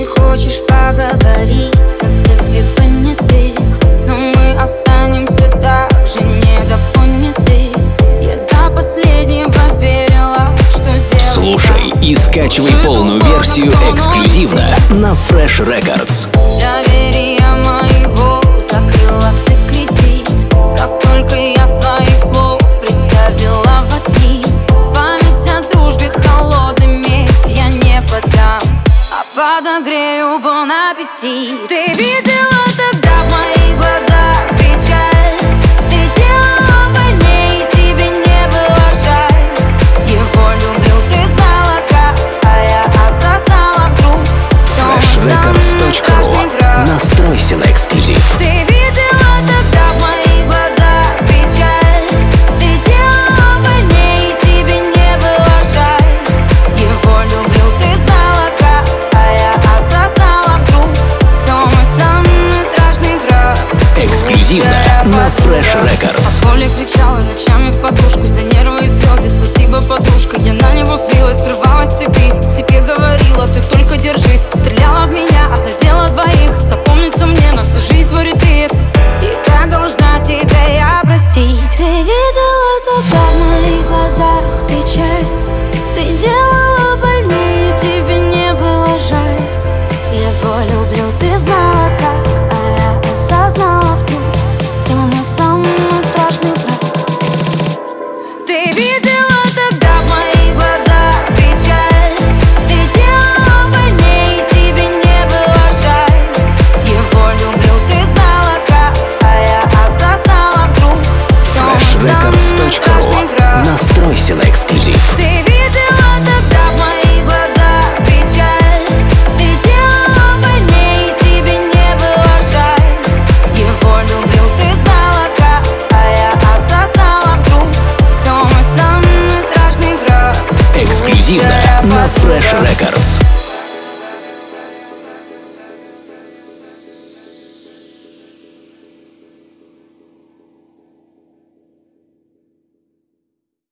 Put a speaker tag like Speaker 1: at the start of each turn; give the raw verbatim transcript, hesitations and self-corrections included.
Speaker 1: Если хочешь поговорить, так зови понятых, но мы останемся так же недопоняты. Я до последнего верила, что сделала.
Speaker 2: Слушай и скачивай полную версию эксклюзивно на Fresh Records.
Speaker 1: Доверие моего закрыла ты кредит, как только я с твоих слов представила во сне. В память о дружбе холодный месть я не подам, а подогрею бон аппетит. Ты видела тогда в моих глазах печаль, ты делала больнее, тебе не было жаль. Его люблю, ты знала как, а я осознала вдруг.
Speaker 2: фреш рекордс точка ру. Настройся на эксклюзив.
Speaker 1: Ты видела тогда в моих глазах печаль, ты делала больнее, тебе не было жаль. Его люблю, ты знала как, а я осознала вдруг, кто мой самый страшный враг.
Speaker 2: Эксклюзивно на Fresh Records.
Speaker 1: От боли кричала ночами в подушку за нервы и слезы. Спасибо, подружка, я на него слилась, срывалась с цепи. Себе говорила, ты только держись. Стреляла в меня, а задела двоих. Запомнится мне на всю жизнь твой ретвит. И как должна тебя я простить? Ты видела тогда в моих глазах печаль, ты делала больнее, тебе не было жаль. Его люблю, ты знала как, а я осознала вдруг, кто мой самый страшный враг. Ты видела тогда в моих глазах печаль, ты делала больнее, тебе не было жаль. Его люблю, ты знала как, а я осознала вдруг, кто мой
Speaker 2: фреш рекордс
Speaker 1: самый
Speaker 2: точка ру.
Speaker 1: страшный враг.
Speaker 2: Настройся на эксклюзив.
Speaker 1: Ты видела тогда в моих глазах печаль, ты делала больнее, тебе не было жаль. Его люблю, ты знала как, а я осознала вдруг, кто мой самый страшный враг.
Speaker 2: Эксклюзивно на Fresh Records.